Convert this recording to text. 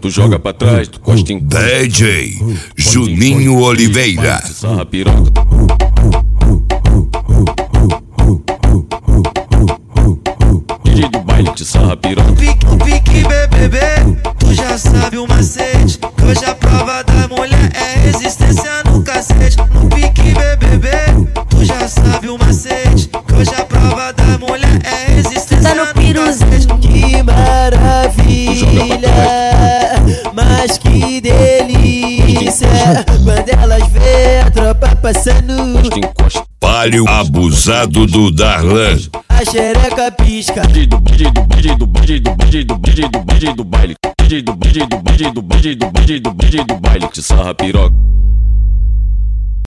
tu joga pra trás, tu costa em DJ Juninho Oliveira. Sarra piroca. DJ do baile te sarra piroca. O pique BBB, tu já sabe o macete. Que hoje a prova da mulher é resistência no cacete. No pique BBB, tu já sabe o macete. Que hoje a prova da mulher é resistência no cacete. Que maravilha, mas que delícia. Quando elas vê a tropa passando, Palio abusado do Darlan. a xereca pisca. DJ do baile. DJ do baile te sarra piroca.